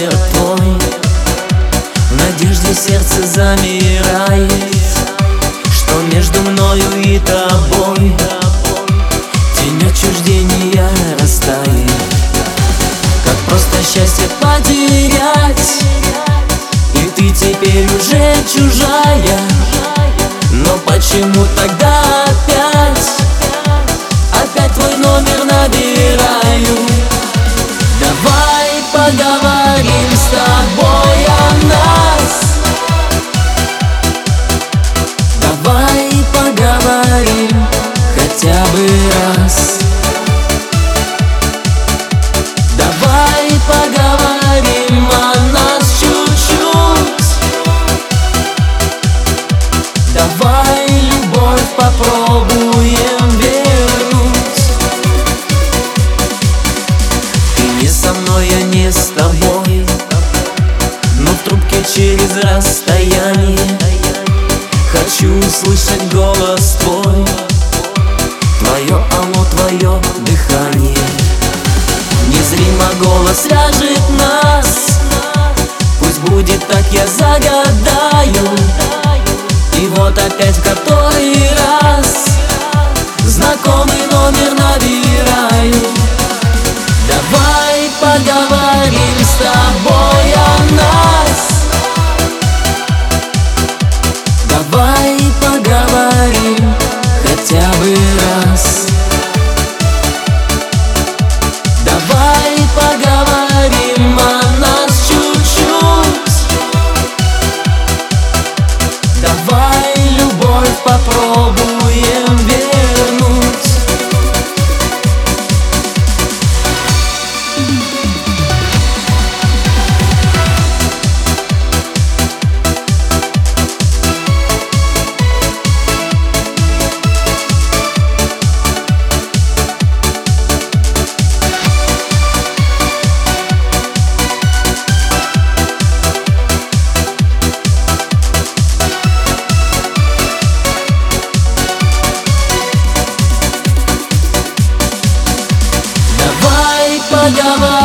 номер твой. В надежде сердце замирает, что между мною и тобой тень отчуждения растает. Как просто счастье потерять, и ты теперь уже чужая. Но почему тогда опять твой номер набираю? Давай поговорим с тобой о нас. Давай поговорим хотя бы раз. Давай поговорим о нас чуть-чуть. Давай любовь попробуем вернуть. Ты не со мной, я не с тобой, но в трубке через расстояние хочу услышать голос твой. Твое алло, твое дыхание. Незримо голос вяжет нас. Пусть будет так, я загадаю. И вот опять в который раз знакомый номер набираю. Давай поговорим с тобой о нас. Давай поговорим хотя бы раз. Давай поговорим о нас чуть-чуть. Давай любовь попробуем вернуть. Поговорим